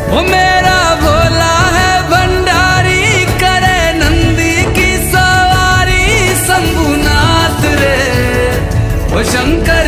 वो मेरा भोला है भंडारी, करे नंदी की सवारी, शंभुनाथ रे वो शंकर